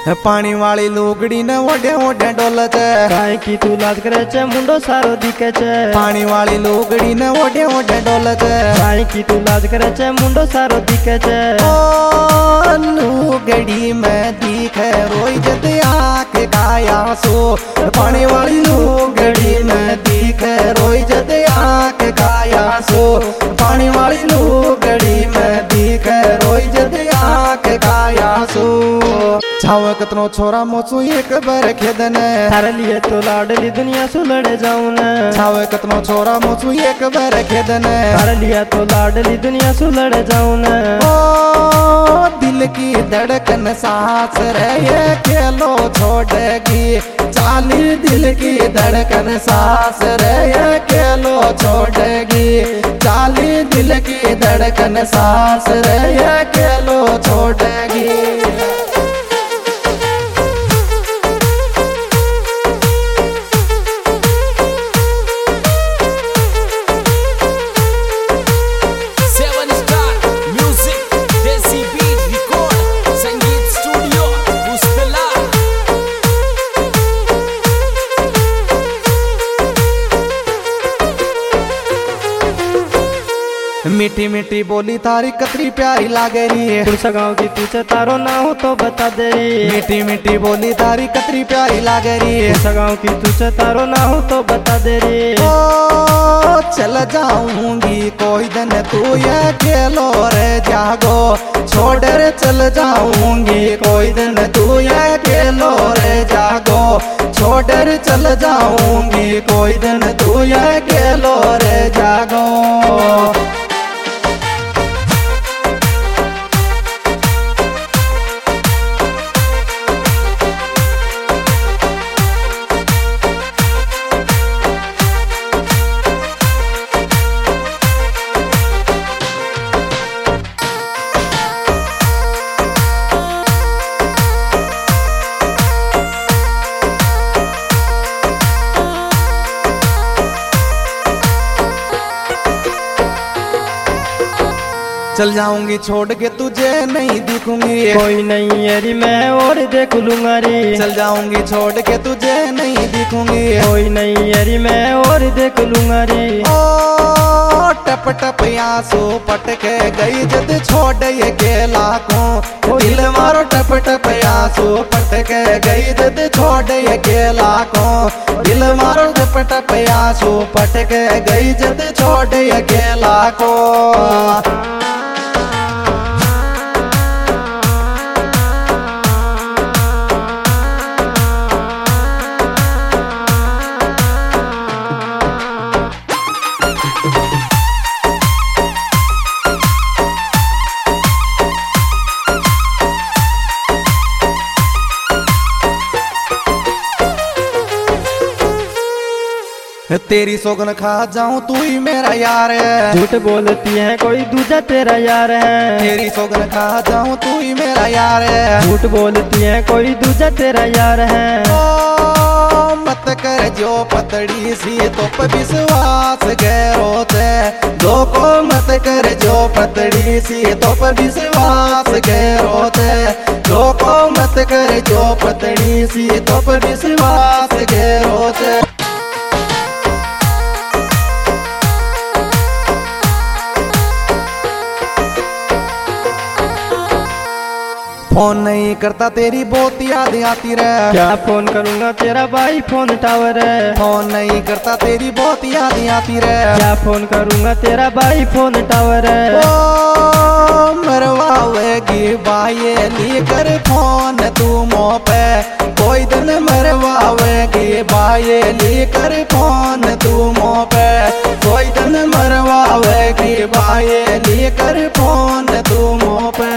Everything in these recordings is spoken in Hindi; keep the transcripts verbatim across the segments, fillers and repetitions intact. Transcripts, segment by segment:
पानी वाली लुगड़ी ने ओढ़े ओढ़े डोले छे काहे की तू लाज करे छे मुंडो सारो दिखे छे। पानी वाली लुगड़ी ने ओढ़े ओढ़े डोले छे काहे की तू लाज करे छे मुंडो सारो दिखे छे। ओ लुगड़ी में दिखे रोई जद आँख गाया सो पानी वाली लुगड़ी में दिखे रोई जद आँख गाया सो पानी वाली लुगड़ी में दिखे रोई जद आँख गाया सो। छाव कतनो छोरा मोचू एक बार खेदन थारे लिए तो लाडली दुनिया सु लड़े जाऊं न। छाव कतनो छोरा मोचू एक बार खेदन थारे लिए तो लाडली दुनिया सु लड़े जाऊं न। ओ दिल की धड़कन सांस रहे खेलो छोड़ेगी चाली दिल की धड़कन सांस रहे खेलो छोड़ेगी चाली दिल की धड़कन सांस रहे खेलो छोड़ेगी। मीठी मीठी बोली तारी कतरी प्यारी लागे री तुलसा गाँव की तुझे तारो ना हो तो बता दे री। मीठी मीठी बोली तारी कतरी प्यारी लागे री तुलसा गाँव की तुझे तारो ना हो तो बता दे री। ओ चल जाऊंगी कोई दिन तू ये खेलो रे जागो छोड़ रे चल जाऊंगी कोई दिन तू ये खेलो रे जागो छोड़ रे चल जाऊंगी कोई दिन तू ये खेलो रे जागो। चल जाऊंगी छोड़ के तुझे नहीं दिखूंगी कोई नहीं अरी मैं और देख लूंगा रे। चल जाऊंगी छोड़ के तुझे नहीं दिखूंगी कोई नहीं अरी मैं और देख लूंगा रे। ओ टप टप आंसू पटके गई जद छोड़ ये केला को दिल मारो टप टप आंसू पटके गई जद छोड़ ये केला को दिल मारो टप टप आंसू पटके गई जद छोड़ ये केला को। तेरी सोगन खा जाऊं तू ही मेरा यार है। झूठ बोलती है कोई दूजा तेरा यार है। तेरी सोगन खा जाऊं तू ही मेरा यार है। झूठ बोलती है कोई दूजा तेरा यार है। ओ मत कर जो पतड़ी सी तो पर विश्वास गैरो ते दो को मत कर जो पतड़ी सी तो पर विश्वास गैरो ते दो को मत कर जो पतड़ी सी तो पर विश्वास गैरो ते। फोन नहीं करता तेरी बहुत याद आती रे। क्या फोन करूंगा तेरा भाई फोन टावर है। फोन नहीं करता तेरी बहुत याद आती रे। क्या फोन करूंगा तेरा भाई फोन टावर है। ओ मरवावेगी भाई लेकर फोन तू मुँह पे कोई दिन मरवावेगी भाई लेकर फोन तू मुँह पे कोई दिन मरवावेगी भाई लेकर फोन तू मुँह पे।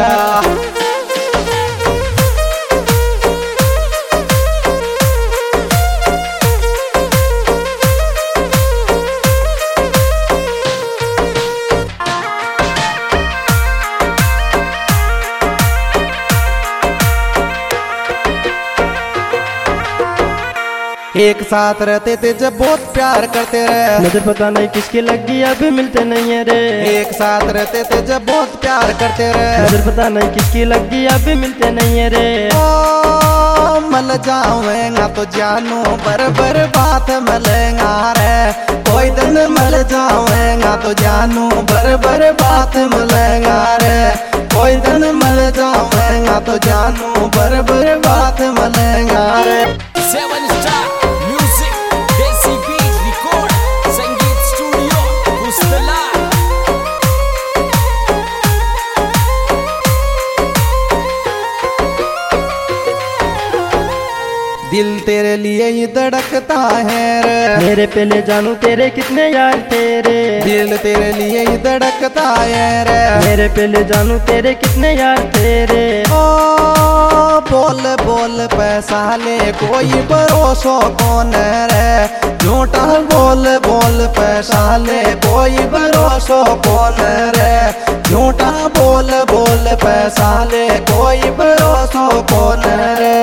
एक साथ रहते थे जब बहुत प्यार करते रहे। मुझे पता नहीं किसकी लगी अभी मिलते नहीं है रे। एक साथ रहते थे जब बहुत प्यार करते रहे। मुझे पता नहीं किसकी लगी अभी मिलते नहीं है रे। ओ मल जाऊंगा तो जानू बर बर बात मिलेगा रे। कोई दिन मल जाऊंगा तो जानू बर बर बात मिलेगा रे। कोई दिन मल जाऊंगा तो जानू बर बर बात मिलेगा रे। Seven star music desi beat record संगीत स्टूडियो पुस्तला। दिल तेरे लिए ही धड़कता है रे। मेरे पहले जानू तेरे कितने यार तेरे। दिल तेरे लिए ही धड़कता है रे। मेरे पहले जानू तेरे कितने यार तेरे। ओ बोल बोल पैसा ले कोई भरोसा कौन रे। झूठा बोल बोल पैसा ले कोई भरोसा कौन रे। झूठा बोल बोल पैसा ले कोई भरोसा कौन रे।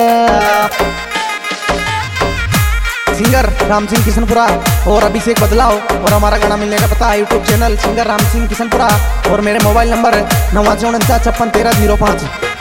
सिंगर राम सिंह किशनपुरा और अभिषेक बदलाव और हमारा गाना मिलने का पता है YouTube channel singer Ram Singh Kishanpura और मेरे मोबाइल नंबर नवासी उनचास छप्पन तेरह जीरो पाँच।